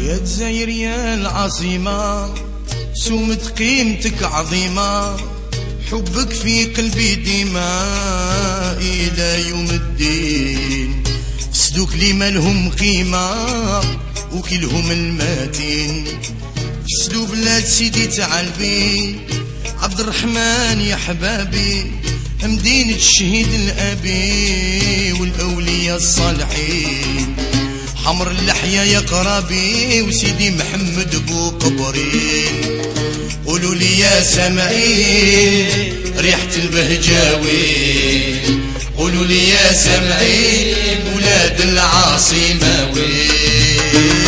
يا جزاير يا العاصمة سومت قيمتك عظيمة، حبك في قلبي ديما إلى يوم الدين. فسدوك لي مالهم قيمة وكلهم الماتين، فسدو بلاد سيدي تعالبي عبد الرحمن يا حبابي، مدينة الشهيد الأبي والأولياء الصالحين، حمر اللحية يا قرابي وسيدي محمد بو قبرين. قولوا لي يا سامعين ريحة البهجاوي، قولوا لي يا سامعين ولاد العاصمة وين.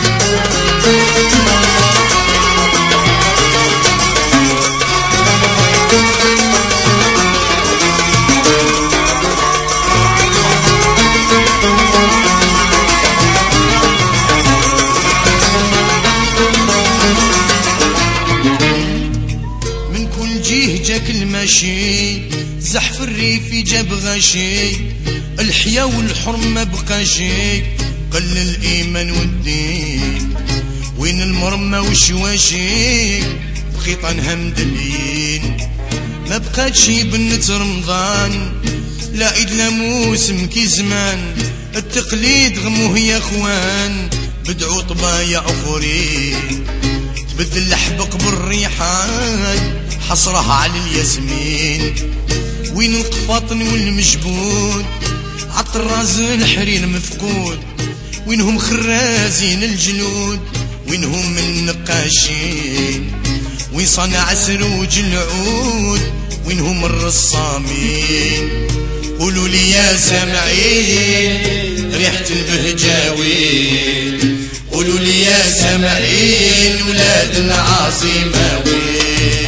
جاك المشي زحف الريف جاب غشي، الحيا والحرم ما بقى شي، قل الايمان والدين. وين المرمى والشواشي بخيطانها مدلين، ما بقات شي بنت رمضان لا عيد لا موسم كي زمان، التقليد غموه يا اخوان بدعو طبايع اخرين. تبدل الحبق بالريحان حصرها على الياسمين، وين القفاطن والمجبود عالطراز الحرير مفقود، وينهم خرازين الجلود وينهم النقاشين، وين صنع سروج العود وينهم الرصامين. قولوا لي يا سامعين ريحة البهجاوي، قولوا لي يا سامعين ولاد العاصمة وين.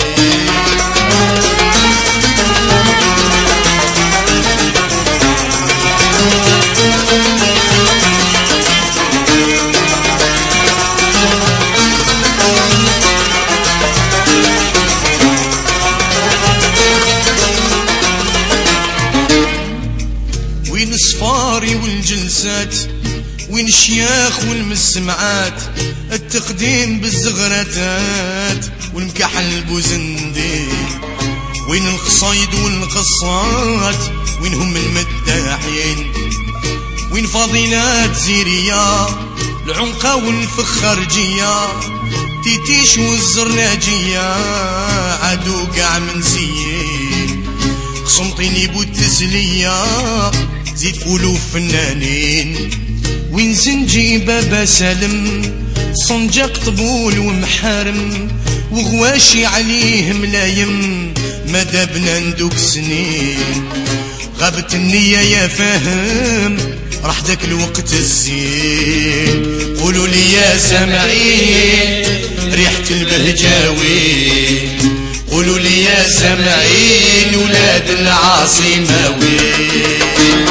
وين الصفاري والجلسات، وين الشياخ والمسمعات، التقديم بالزغراتات والمكحل بوزندين، وين القصايد والقصات وينهم المداحين، وين فضيلات زيرية العنقة والفخرجية، تيتيش والزراجية عادو قاع منسيين، قسمطيني بوالتسلية زيد قولوا فنانين. وين زنجي بابا سالم صنجاق طبول ومحارم، وغواشي عليه ملايم مدابنا ندوك سنين. غابت النية يا فاهم راح داك الوقت الزين. قولوا لي يا سامعين ريحة البهجاوي، قولوا لي يا سامعين ولاد العاصمة وين.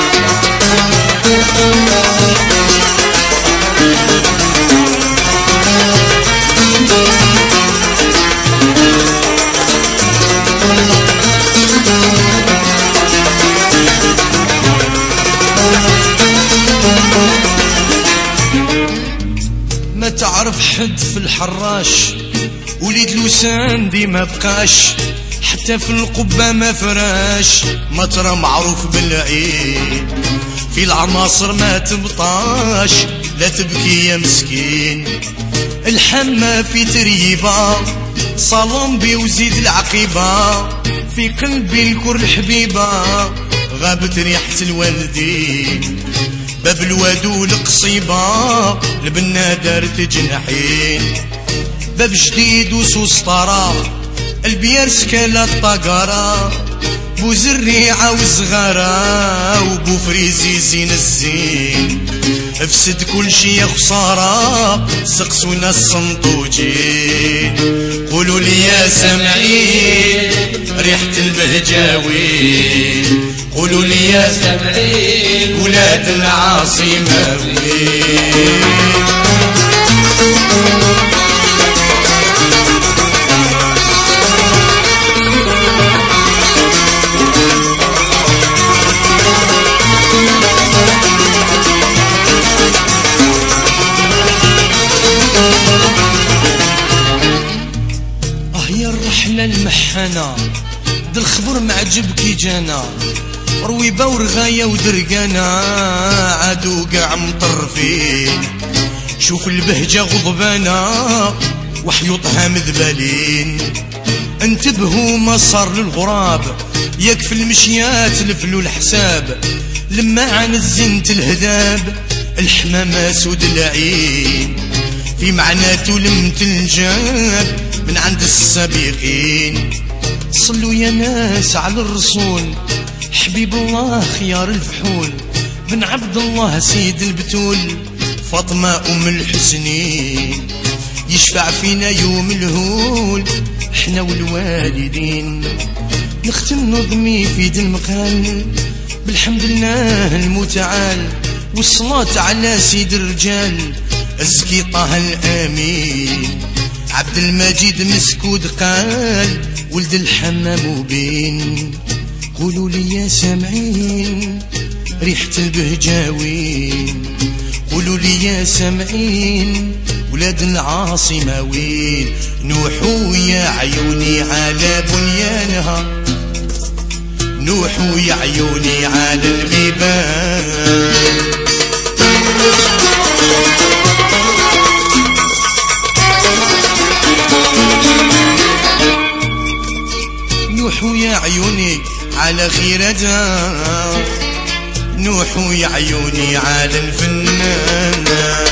ما تعرف حد في الحراش وليد لوسان دي ما بقاش، حتى في القبة ما فراش، مطرة معروف بالعيد، في العناصر ما تبطاش لا تبكي يا مسكين. الحمى في تريبة صالومبي وزيد العقيبة، في قلبي الكل حبيبة غابت ريحة الوالدين. باب الوادو القصيبة البنا دارت جناحين، باب جديد وسوسطرة البيار سكالة الطقرة، بو زريعة وزغارة وبو فريزي زين الزين. افسد كل شي يا خسارة سقسونا الصنطوجين. قولوا لي يا سامعين ريحة البهجاوي، قولوا لي يا سامعين ولاد العاصمة وين. سبحانه دا الخبر معجب كي جانا رويبة ورغاية ودرقانا عادو قاع مطرفين شوف البهجة غضبانا وحيوطها مذبالين انتبهوا ما صار للغراب يكفي المشيات الفلو الحساب لما عن الزنت الهداب الحمامة سود العين في معناته لم تنجاب من عند السابقين صلوا يا ناس على الرسول حبيب الله خيار الفحول بن عبد الله سيد البتول فاطمة أم الحسنين يشفع فينا يوم الهول احنا والوالدين نختم نظمي في دي المقال بالحمد لله المتعال والصلاة على سيد الرجال أزكي طه الأمين عبد المجيد مسكود قال ولد الحمام وبين قولوا لي يا سامعين ريحة البهجاوين قولوا لي يا سامعين ولاد العاصمة وين نوحوا يا عيوني على بنيانها نوحوا يا عيوني على البيبان نوحوا يا عيوني على خيرتها نوحوا يا عيوني على الفنان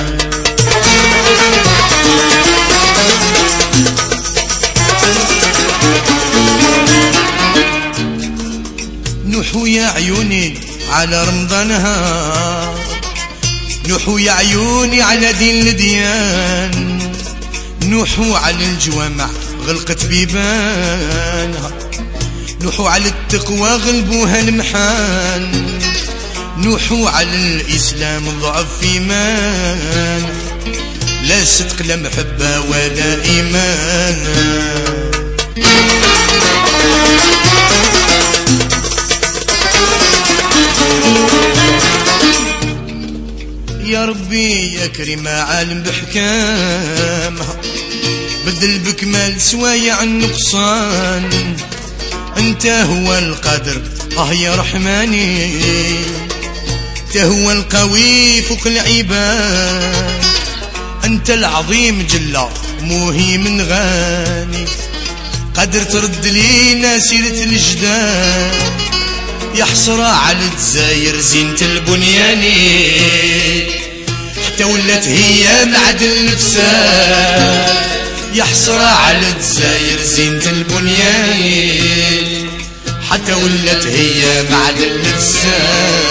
نوحوا يا عيوني على رمضانها نوحوا يا عيوني على دين الديان نوحوا على الجوامع غلقت بيبانها نوحوا على التقوى غلبوها المحان نوحوا على الإسلام ضعف في إيمان لا صدق لا محبة ولا إيمان يا ربي يا كريم عالم بحكامها بدل بكمال سوايع النقصان انت هو القادر يا رحماني انت هو القوي فوق العباد انت العظيم جل موهي من غاني قادر ترد لينا سيرة الجداد يا حسرة على الجزاير زينة البنياني حتى ولات هي معدن نفسها يا حسرة على الجزاير زينة البنياني حتى ولات هي معدن نفسها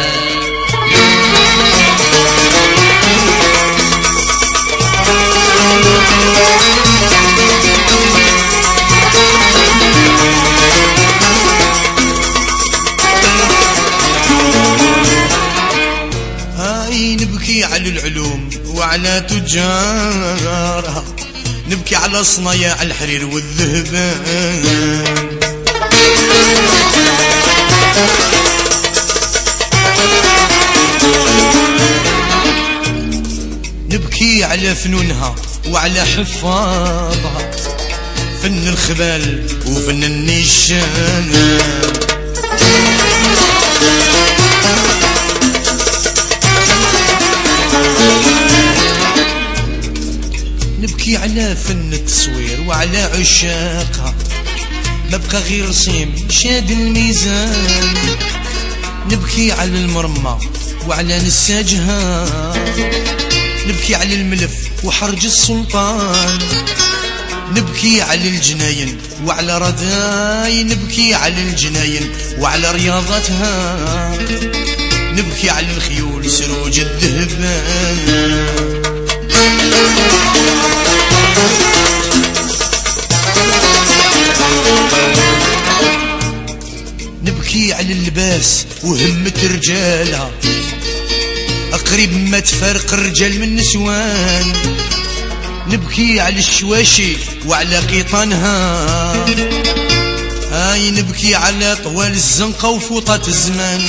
نبكي على العلوم وعلى تجارها نبكي على صنايع الحرير والذهبان نبكي على فنونها وعلى حفاظها فن الخبال وفن النشان نبكي على فن التصوير وعلى عشاقها ما بقى غير رسيم شاد الميزان نبكي على المرمى وعلى نساجها نبكي على الملف وحرج السلطان نبكي على الجناين وعلى رداي نبكي على الجناين وعلى رياضتها نبكي على الخيول سروج الذهبان نبكي على اللباس وهمة رجالها قريب ما تفرق الرجال من النسوان نبكي على الشواشي وعلى قيطانها هاي نبكي على طوال الزنقة وفوطات الزمان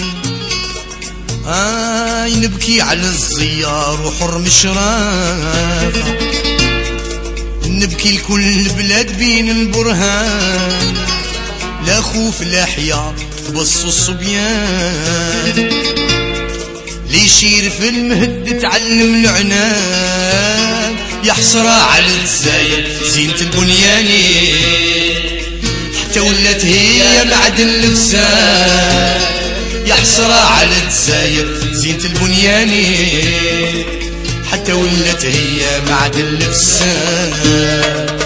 هاي نبكي على الزيار وحرم الشرافة نبكي لكل البلاد بين البرهان، لا خوف لا حياة تبص الصبيان، لي يشير في المهد تعلم العنان، يا حسرة على الجزاير زينة البنياني، حتى ولات هي معدن الفساد، يا حسرة على الجزاير زينة البنياني، حتى ولات هي معدن الفساد.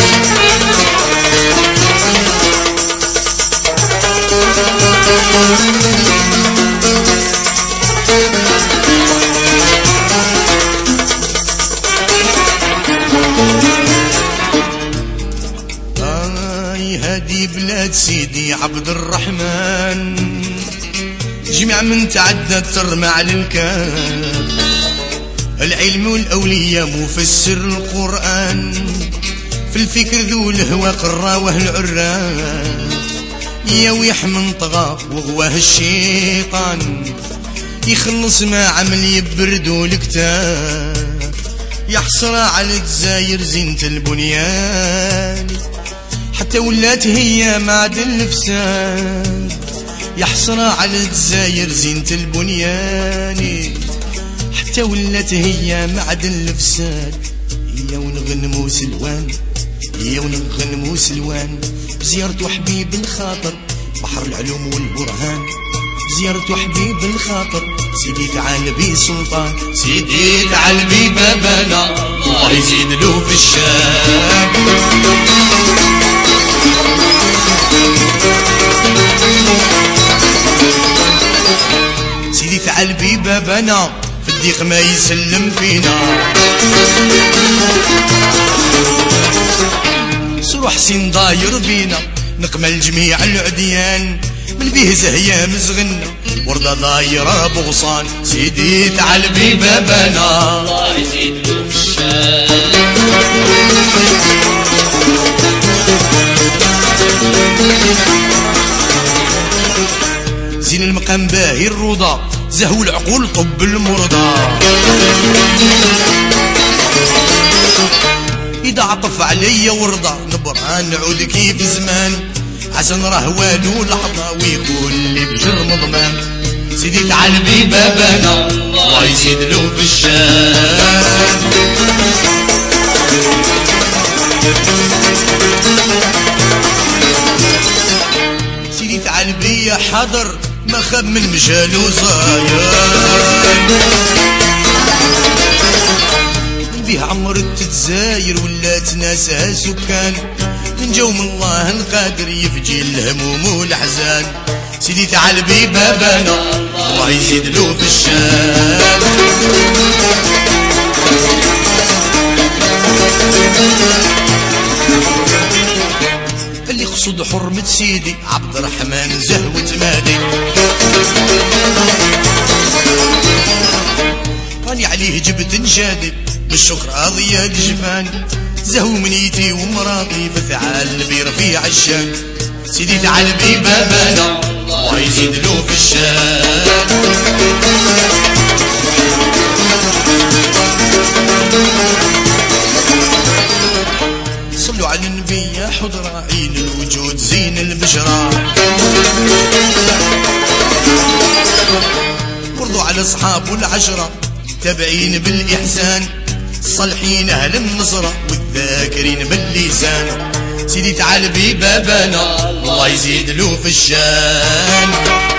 هادي بلاد سيدي عبد الرحمن، جميع من تعدى ترمى على الكاف، العلم والأولياء مفسر القرآن، في الفكر ذو الهوى قراوه العران، يا ويحمن طغى وغواه الشيطان، يخلص ما عمل يبردو الكتاب، يا حسرة على الجزاير زينة البنيان، حتى ولات هي معدن الفساد، يا حسرة على الجزاير زينة البنيان، حتى ولات هي معدن الفساد. يا ونغنمو سلوان، يا ونغنمو سلوان، بزيارة حبيب الخاطر بحر العلوم والبرهان، زيارة حبيب الخاطر سيدي تعال بي سلطان، سيدي تعال بي بابانا الله يزيد له في الشام. سيدي تعال بي بابانا في الضيق ما يسلم فينا، صروح حسين ضاير بينا نقمل جميع العديان، من بيه زهيا مزغنا وردة ضايرة بغصان، سيدي تعال بي بابانا الله يزيد له في الشام. زين المقام باهي الروضة زهو العقول طب المرضى، إذا عطف عليا ورضى نبرهان نعود كيف زمان، عسى نراه والو لحظة ويقول لي بجر مضمان، سيدي تعال بي بابانا الله يزيد له في الشام. سيدي تعال بي يا حضر ما خاب من مجال وزاير، بيه عمرت تتزاير ولا تناسى سكان، من جو من الله القادر يفجي الهموم والاحزان، سيدي تعال بي بابانا الله يزيد له في الشام. اللي يقصد حرمة سيدي عبد الرحمن زهوة مالي، راني عليه جبت نجادل بالشكر اضياد جفان، زهو منيتي ومراضي فثعال برفيع الشان، سيدي تعال بي بابانا الله يزيد له في الشام. صلوا على النبي يا حضرة عين الوجود زين البشرى، برضو على اصحاب العشرة تابعين بالاحسان، الصالحين اهل النصرة والذاكرين باللسان، سيدي تعال بي بابانا الله يزيد له في الشان.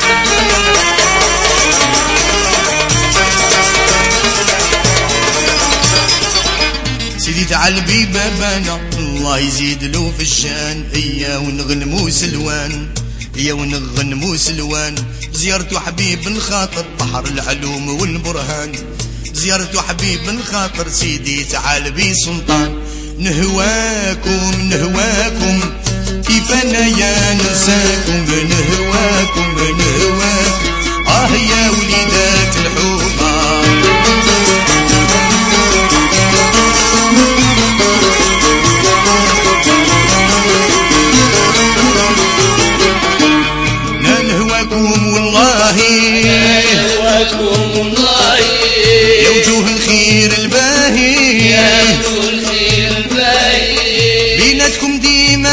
سيدي تعال بي بابانا الله يزيد له في الشان، ايا ونغنمو سلوان، ايا ونغنمو سلوان، زيارته حبيب الخاطر بحر العلوم والبرهان، زيارته حبيب الخاطر سيدي تعال بي سلطان، نهواكم نهواكم كيف انا يا ننساكم، نهواكم نهواكم يا وليدات الحومه. نهواكم والله نهواكم والله يا وجوه الخير الباهي، يا وجوه الخير الباهي،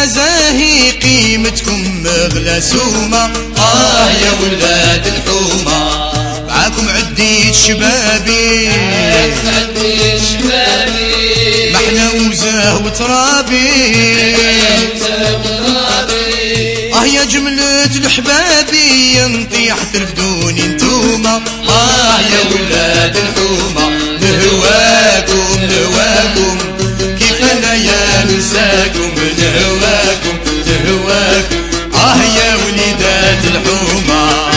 زاهي قيمتكم مغلى سومة. يا ولاد الحومة معاكم عديت شبابي، عديت شبابي، محنا وزاه وترابي. يا جملة الحبابي نطيح ترفدوني انتوما. يا ولاد الحومة نهواكم نهواكم، كيف انا يا ننساكم نهواكم نهواكم. يا وليدات الحومة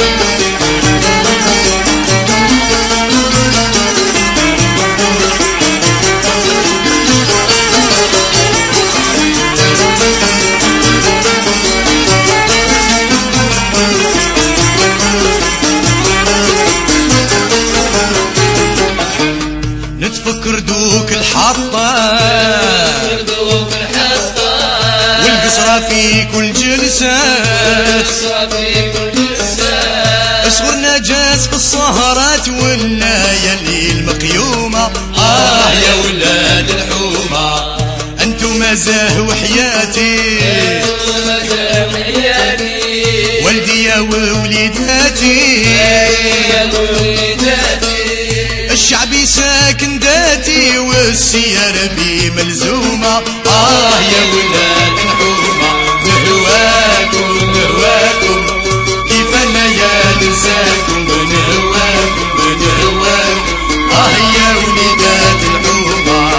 نتفكر دوك الحطة والقصرة في كل جلسة، اصغرنا جاز في السهرات والليالي المقيومة. يا ولاد الحومة انتم زاه وحياتي، والدي يا ووليداتي، الشعبي ساكن ذاتي والسيارة بي ملزومة. يا ولاد الحومة نهواكم نهواكم، كيف انا يا ننساكم نهواكم نهواكم. يا وليدات الحومة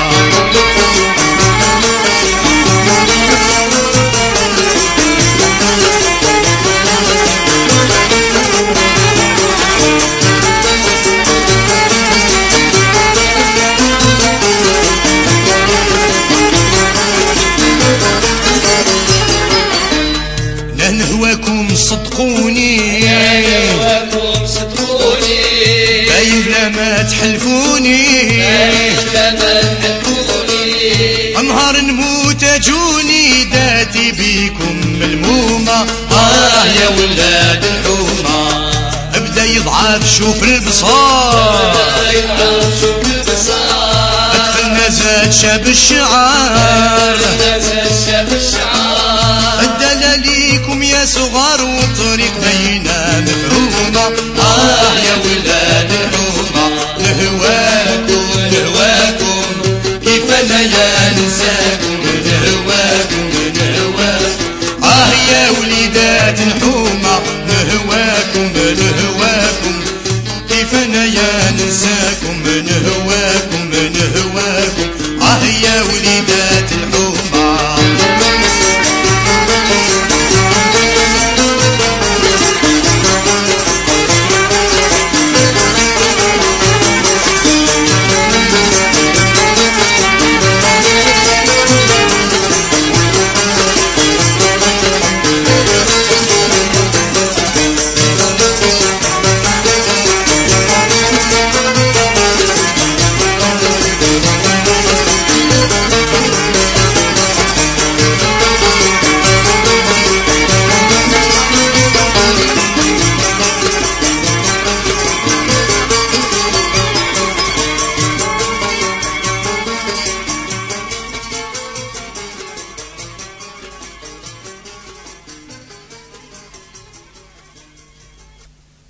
نهواكم صدقوني، نهواكم صدقوني، باين بلا ما تحلفوني، انهار نموت اجوني ذاتي بيكم ملمومة. يا ولاد الحومة ابدا يضعف شوف البصار، ادخلنا زاد شاب الشعار، الدلاليكم يا صغار